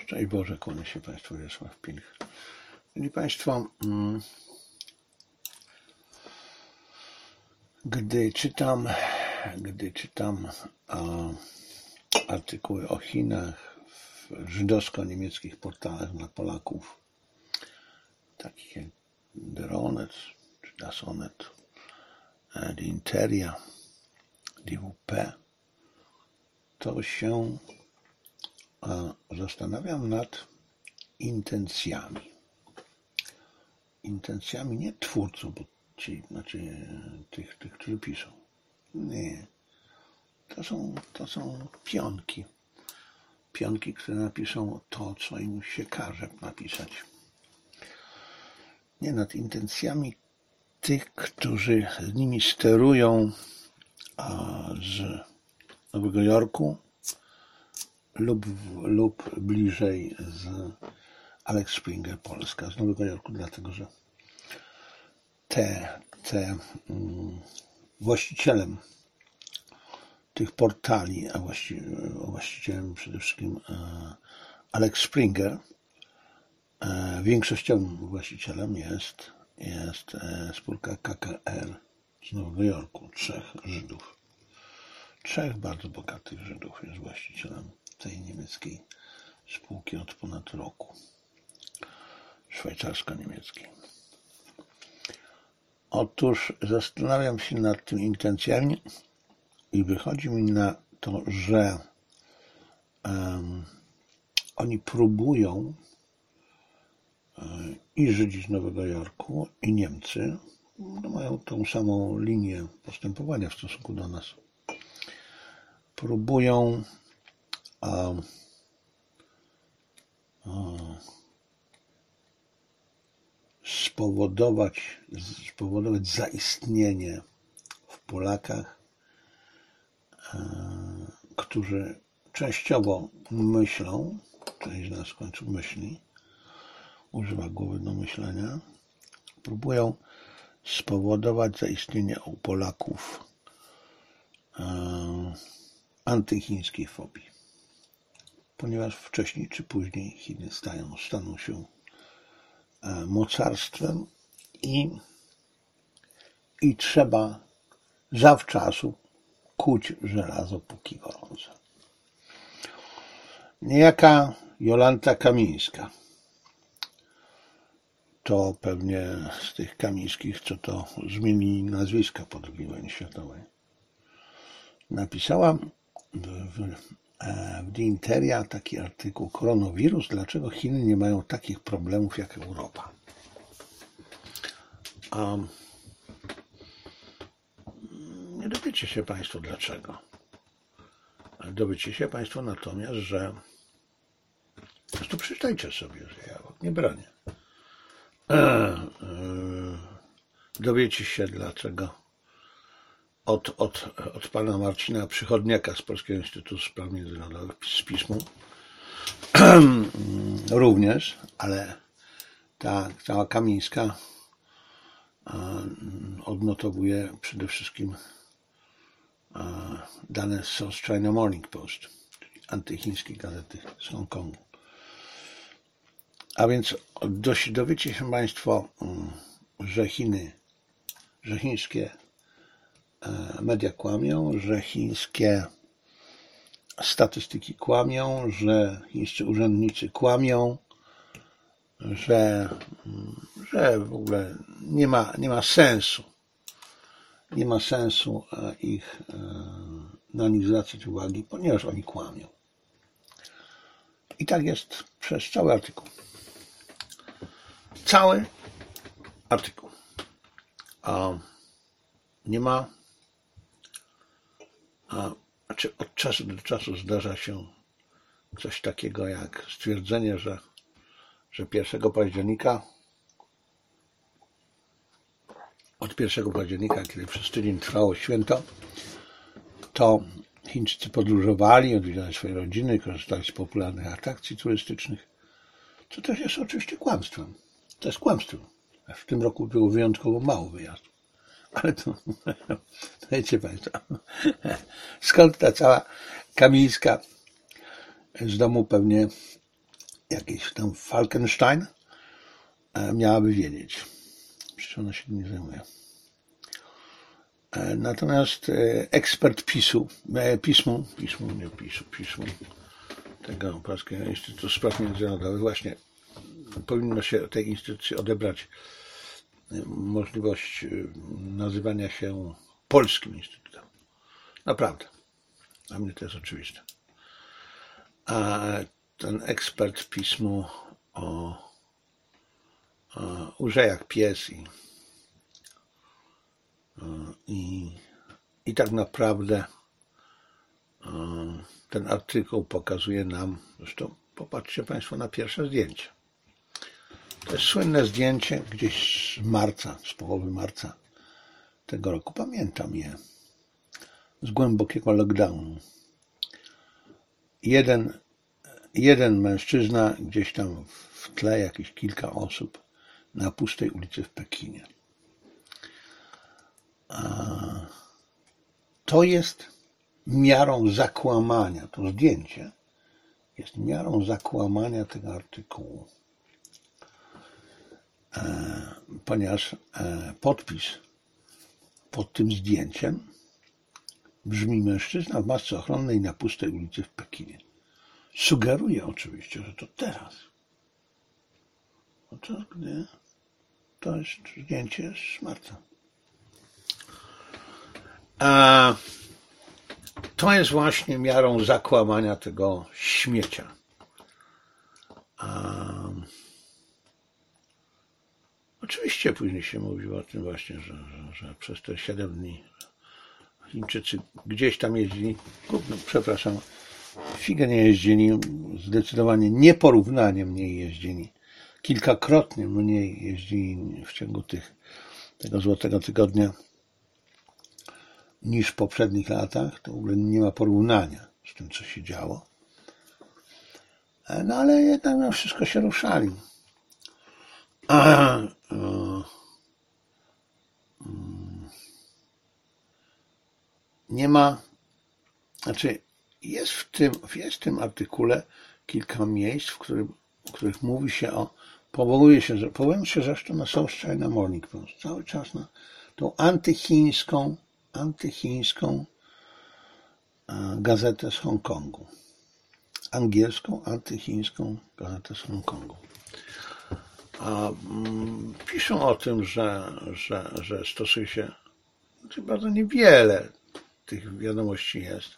Szczęść Boże, kłania się Państwu, Wiesław Pilch. Szanowni Państwo, gdy czytam artykuły o Chinach w żydowsko-niemieckich portalach dla Polaków, takich jak Der Onet czy Das Onet, Die Interia, Die WP, to się zastanawiam nad intencjami. Intencjami nie twórców, bo tych, którzy piszą. Nie. To są pionki. Pionki, które napiszą to, co im się każe napisać. Nie, nad intencjami tych, którzy z nimi sterują z Nowego Jorku lub bliżej z Alex Springer Polska, z Nowego Jorku, dlatego że właścicielem tych portali, a właścicielem przede wszystkim Alex Springer, większościowym właścicielem jest spółka KKR z Nowego Jorku, 3 Żydów. 3 bardzo bogatych Żydów jest właścicielem tej niemieckiej spółki od ponad roku. Szwajcarsko-niemieckiej. Otóż zastanawiam się nad tymi intencjami i wychodzi mi na to, że oni próbują, i Żydzi z Nowego Jorku, i Niemcy, mają tą samą linię postępowania w stosunku do nas, próbują spowodować zaistnienie w Polakach, którzy częściowo myślą, część z nas w końcu myśli, używa głowy do myślenia, próbują spowodować zaistnienie u Polaków antychińskiej fobii. Ponieważ wcześniej czy później Chiny staną się mocarstwem i trzeba zawczasu kuć żelazo póki gorące. Niejaka Jolanta Kamińska, to pewnie z tych Kamińskich, co to zmienili nazwiska po II wojnie światowej, napisała w Die Interia taki artykuł: Koronawirus, dlaczego Chiny nie mają takich problemów jak Europa. Nie dowiecie się Państwo dlaczego. Ale dowiecie się Państwo natomiast, że po prostu przeczytajcie sobie, że ja nie bronię. Dowiecie się dlaczego od pana Marcina Przychodniaka z Polskiego Instytutu Spraw Międzynarodowych, z pismu również, ale ta cała Kamińska odnotowuje przede wszystkim dane z South China Morning Post, czyli antychińskiej gazety z Hongkongu. A więc dowiecie się Państwo, że chińskie media kłamią, że chińskie statystyki kłamią, że chińscy urzędnicy kłamią, że w ogóle nie ma sensu. Nie ma sensu na nich zwracać uwagi, ponieważ oni kłamią. I tak jest przez cały artykuł. Cały artykuł. Nie ma, od czasu do czasu zdarza się coś takiego jak stwierdzenie, że 1 października, od 1 października, kiedy przez tydzień trwało święto, to Chińczycy podróżowali, odwiedzali swoje rodziny, korzystali z popularnych atrakcji turystycznych, co też jest oczywiście kłamstwem. To jest kłamstwem. W tym roku było wyjątkowo mało wyjazdów. Ale to wiecie Państwo, skąd ta cała Kamińska z domu pewnie jakiś tam Falkenstein miałaby wiedzieć. Przecież ona się tym nie zajmuje. Natomiast ekspert pismu tego Polskiego Instytutu Spraw Międzynarodowych, właśnie powinno się tej instytucji odebrać możliwość nazywania się Polskim Instytutem. Naprawdę. Dla mnie to jest oczywiste. A ten ekspert pismu urze jak pies i tak naprawdę ten artykuł pokazuje nam, zresztą popatrzcie Państwo na pierwsze zdjęcie. To jest słynne zdjęcie gdzieś z marca, z połowy marca tego roku. Pamiętam je. Z głębokiego lockdownu. Jeden mężczyzna, gdzieś tam w tle jakieś kilka osób na pustej ulicy w Pekinie. To jest miarą zakłamania, to zdjęcie jest miarą zakłamania tego artykułu. Ponieważ podpis pod tym zdjęciem brzmi: mężczyzna w masce ochronnej na pustej ulicy w Pekinie. Sugeruje oczywiście, że to teraz. Podczas gdy to jest zdjęcie z marca. To jest właśnie miarą zakłamania tego śmiecia. Oczywiście później się mówiło o tym właśnie, że przez te 7 dni Chińczycy gdzieś tam jeździli, figę nie jeździli, zdecydowanie nieporównanie mniej jeździli, kilkakrotnie mniej jeździli w ciągu tego złotego tygodnia niż w poprzednich latach. To w ogóle nie ma porównania z tym, co się działo. No ale jednak na wszystko się ruszali. Nie ma, znaczy jest w tym artykule kilka miejsc, w których mówi się powołują się zresztą na South China Morning Post, cały czas na tą antychińską gazetę z Hongkongu, angielską antychińską gazetę z Hongkongu. Piszą o tym, że stosuje się, bardzo niewiele tych wiadomości jest.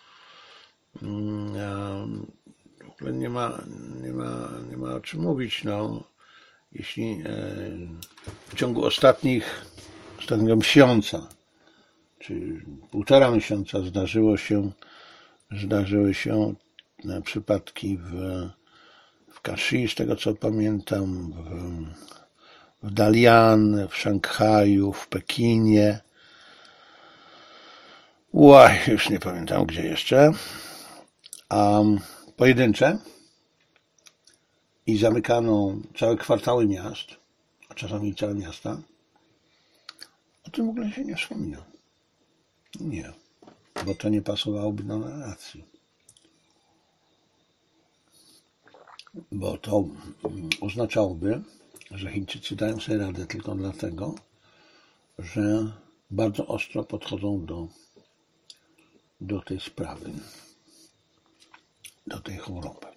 W ogóle nie ma o czym mówić. No, jeśli w ciągu ostatniego miesiąca, czy 1,5 miesiąca zdarzyły się przypadki w Kashi, z tego co pamiętam, w Dalian, w Szanghaju, w Pekinie. Już nie pamiętam gdzie jeszcze. Pojedyncze i zamykano całe kwartały miast, a czasami całe miasta. O tym w ogóle się nie wspomina. Nie, bo to nie pasowałoby do narracji. Bo to oznaczałoby, że Chińczycy dają sobie radę tylko dlatego, że bardzo ostro podchodzą do tej sprawy, do tej choroby.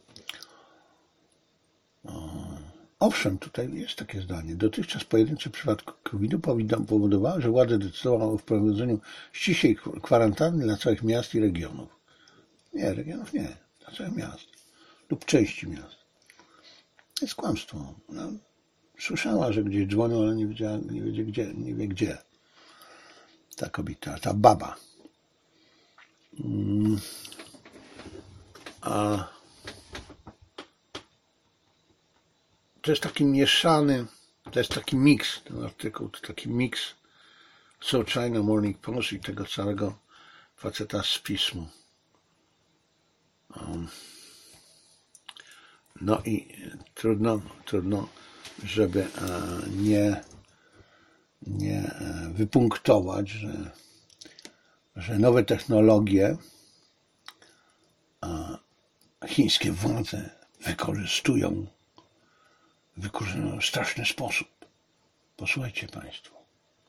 Owszem, tutaj jest takie zdanie. Dotychczas pojedyncze przypadki COVID-u powodowały, że władze decydowały o wprowadzeniu ściślej kwarantanny dla całych miast i regionów. Nie, regionów nie, dla całych miast lub części miast. To jest kłamstwo. Słyszała, że gdzieś dzwonią, ale nie wie gdzie. Ta kobieta, ta baba. To jest taki mieszany, to jest taki miks, ten artykuł, to taki miks South China Morning Post i tego całego faceta z pismu. No i trudno, żeby nie wypunktować, że nowe technologie chińskie władze wykorzystują w straszny sposób. Posłuchajcie Państwo.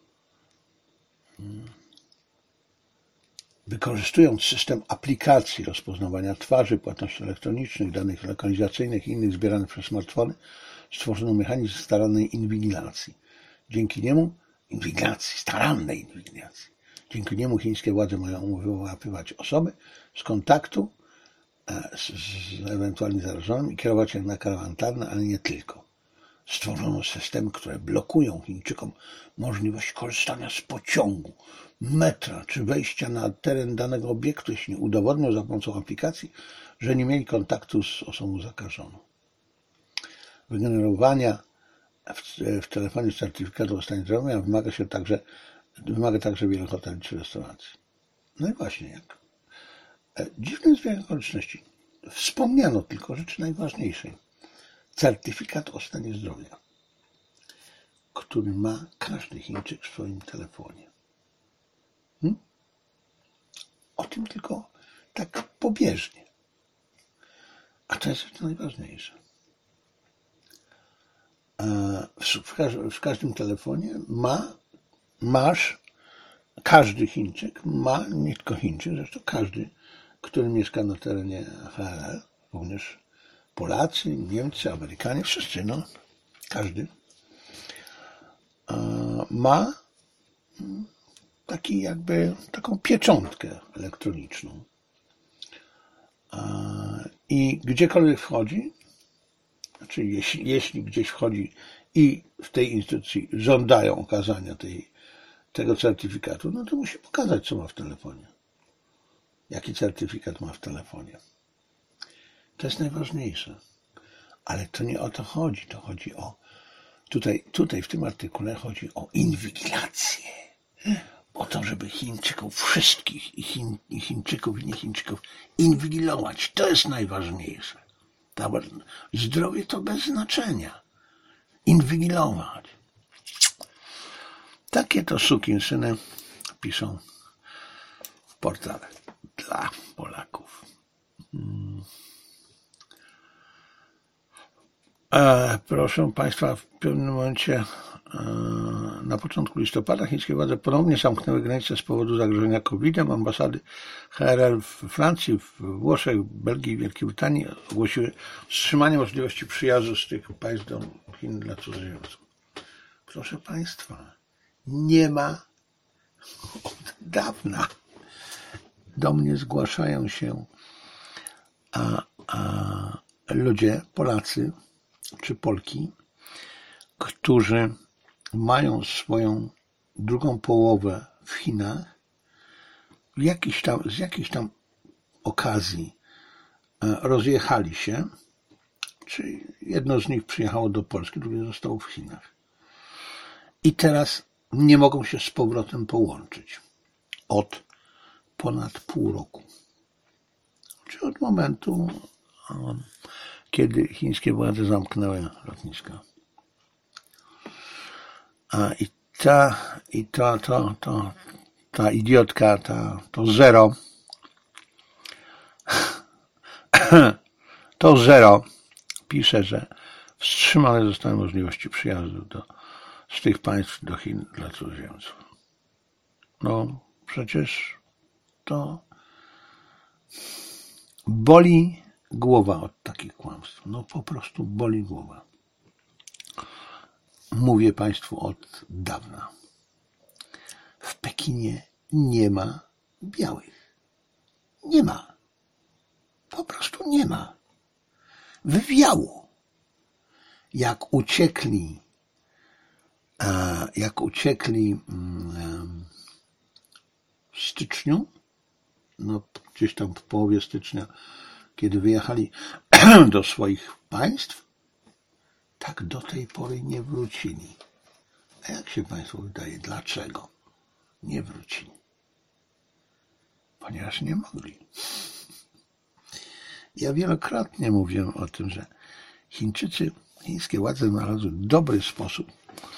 Wykorzystując system aplikacji rozpoznawania twarzy, płatności elektronicznych, danych lokalizacyjnych i innych zbieranych przez smartfony, stworzono mechanizm starannej inwigilacji. Dzięki niemu starannej inwigilacji. Dzięki niemu chińskie władze mają wyłapywać osoby z kontaktu z ewentualnie zarażonym i kierować je na kwarantannę, ale nie tylko. Stworzono systemy, które blokują Chińczykom możliwość korzystania z pociągu, metra czy wejścia na teren danego obiektu, jeśli nie udowodnią za pomocą aplikacji, że nie mieli kontaktu z osobą zakażoną. Wygenerowania w telefonie certyfikatu o stanie zdrowia wymaga także wielu hoteli czy restauracji. No i właśnie jak. Dziwne zbieg okoliczności. Wspomniano tylko rzeczy najważniejszej. Certyfikat o stanie zdrowia, który ma każdy Chińczyk w swoim telefonie. O tym tylko tak pobieżnie. A to jest rzecz najważniejsza. W każdym telefonie każdy Chińczyk ma, nie tylko Chińczyk, zresztą każdy, który mieszka na terenie HRL, również Polacy, Niemcy, Amerykanie, wszyscy, każdy ma taką pieczątkę elektroniczną. I gdziekolwiek wchodzi, znaczy jeśli gdzieś wchodzi i w tej instytucji żądają okazania tego certyfikatu, no to musi pokazać, co ma w telefonie. Jaki certyfikat ma w telefonie. To jest najważniejsze. Ale to nie o to chodzi. To chodzi o... Tutaj w tym artykule chodzi o inwigilację. O to, żeby Chińczyków, wszystkich i Chińczyków i nie Chińczyków inwigilować. To jest najważniejsze. Zdrowie to bez znaczenia. Inwigilować. Takie to sukinsyny piszą w portalach dla Polaków. Proszę Państwa, w pewnym momencie na początku listopada chińskie władze ponownie zamknęły granice z powodu zagrożenia COVID-em. Ambasady HRL w Francji, w Włoszech, Belgii i Wielkiej Brytanii ogłosiły wstrzymanie możliwości przyjazdu z tych państw do Chin dla cudzoziemców. Proszę Państwa, nie ma od dawna. Do mnie zgłaszają się ludzie, Polacy czy Polki, którzy mają swoją drugą połowę w Chinach, z jakiejś tam okazji rozjechali się, czy jedno z nich przyjechało do Polski, drugie zostało w Chinach. I teraz nie mogą się z powrotem połączyć od ponad pół roku. Czy od momentu, kiedy chińskie władze zamknęły lotniska. Ta idiotka, to zero pisze, że wstrzymane zostały możliwości przyjazdu z tych państw do Chin dla cudzoziemców. No przecież to boli głowa od takich kłamstw. No po prostu boli głowa. Mówię Państwu od dawna. W Pekinie nie ma białych. Nie ma. Po prostu nie ma. Wywiało. Jak uciekli w styczniu, no gdzieś tam w połowie stycznia, kiedy wyjechali do swoich państw, tak do tej pory nie wrócili. A jak się Państwu wydaje, dlaczego nie wrócili? Ponieważ nie mogli. Ja wielokrotnie mówiłem o tym, że chińskie władze znalazły dobry sposób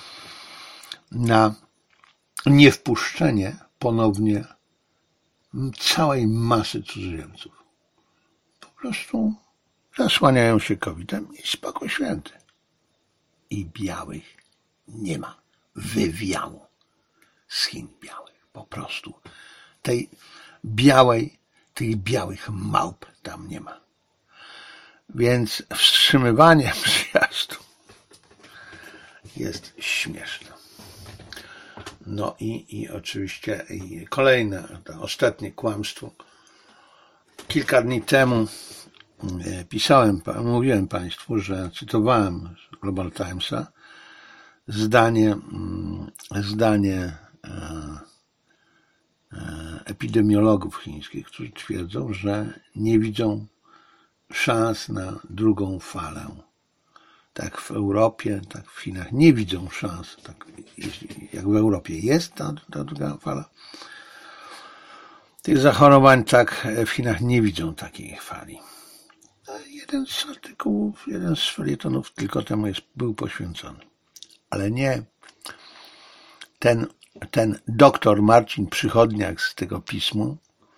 na niewpuszczenie ponownie całej masy cudzoziemców. Po prostu zasłaniają się COVID-em i spokój święty. I białych nie ma. Wywiało z Chin białych. Po prostu tych białych małp tam nie ma. Więc wstrzymywanie przyjazdu jest śmieszne. No i oczywiście kolejne, to ostatnie kłamstwo. Kilka dni temu mówiłem Państwu, że cytowałem z Global Timesa zdanie epidemiologów chińskich, którzy twierdzą, że nie widzą szans na drugą falę. Tak w Europie, tak w Chinach nie widzą szans. Tak, jak w Europie jest ta druga fala tych zachorowań, tak w Chinach nie widzą takiej fali. Jeden z artykułów, jeden z felietonów tylko temu był poświęcony. Ale nie ten doktor Marcin Przychodniak z tego pismu,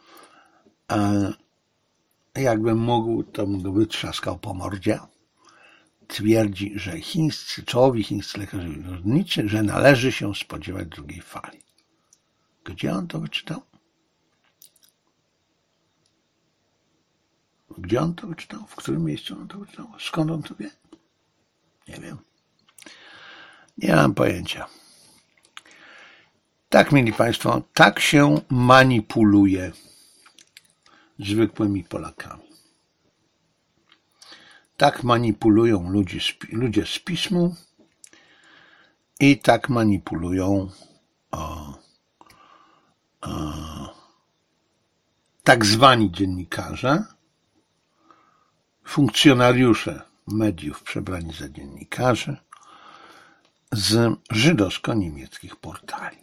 jakbym mógł, to bym go wytrzaskał po mordzie, twierdzi, że czołowi chińscy lekarze przyrodniczy, że należy się spodziewać drugiej fali. Gdzie on to wyczytał? Gdzie on to wyczytał? W którym miejscu on to wyczytał? Skąd on to wie? Nie wiem. Nie mam pojęcia. Tak, mili Państwo, tak się manipuluje zwykłymi Polakami. Tak manipulują ludzie z pismu i tak manipulują tak zwani dziennikarze, funkcjonariusze mediów przebrani za dziennikarzy z żydowsko-niemieckich portali.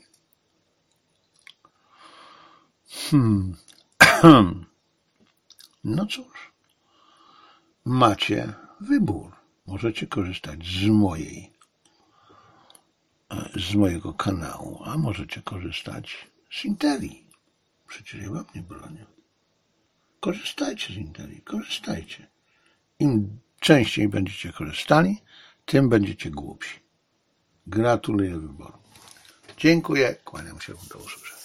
No cóż, macie wybór. Możecie korzystać z mojego kanału, a możecie korzystać z Interii. Przecież ja wam nie bronię. Korzystajcie z Interii, korzystajcie. Im częściej będziecie korzystali, tym będziecie głupsi. Gratuluję wyboru. Dziękuję, kłaniam się, do usłyszenia.